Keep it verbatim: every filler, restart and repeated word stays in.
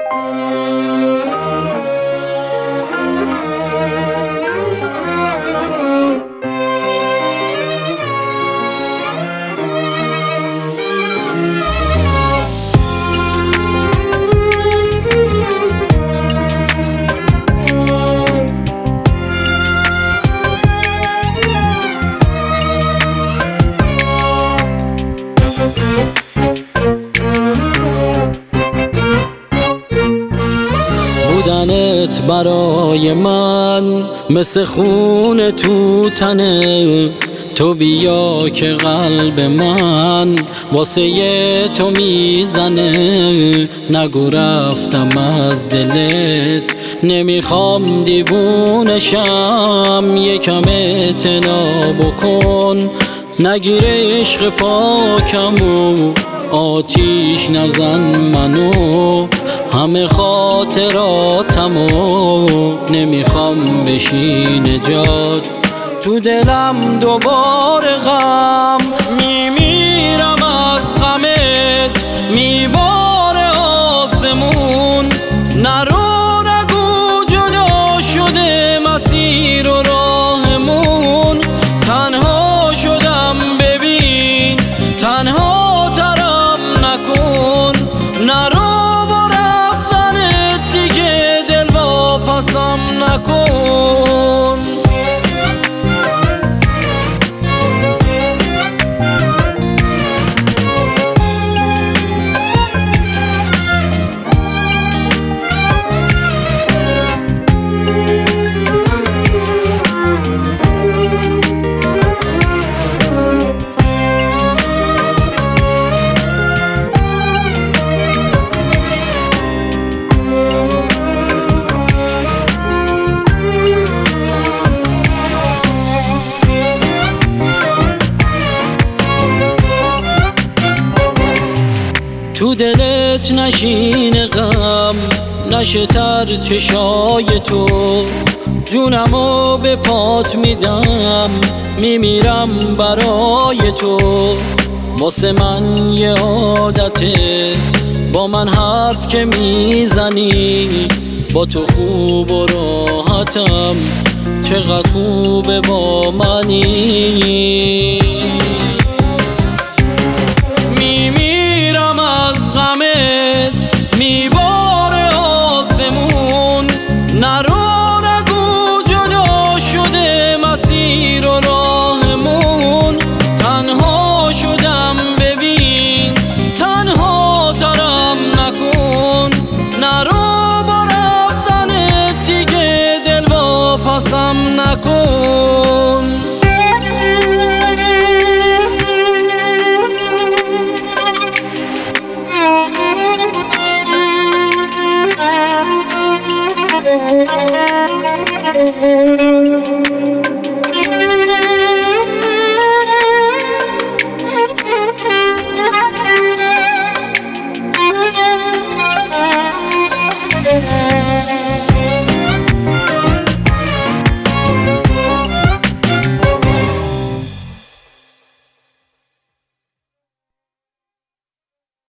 بودنت برای من مثل خون تو تنه، تو بیا که قلب من واسه تو میزنه. نگو رفتم از دلت، نمیخوام دیوونشم، یکم اعتنا بکن، نگیر عشق پاکمو، آتیش نزن منو، همه خاطراتمو، نمیخوام بشین جاد تو دلم دوباره غم. میمیرم از غمت، میباره آسمون، نرو نگو جدا شده مسیر و راهمون. تنها شدم ببین، تنها ترم نکن، نرو با رفتنت دیگه دل واپسم نکن. تو دلت نشین غم، نشه تر چشای تو، جونمو به پات میدم، میمیرم برای تو. واسه من یه عادته با من حرف که میزنی، با تو خوب و راحتم، چقدر خوبه با منی.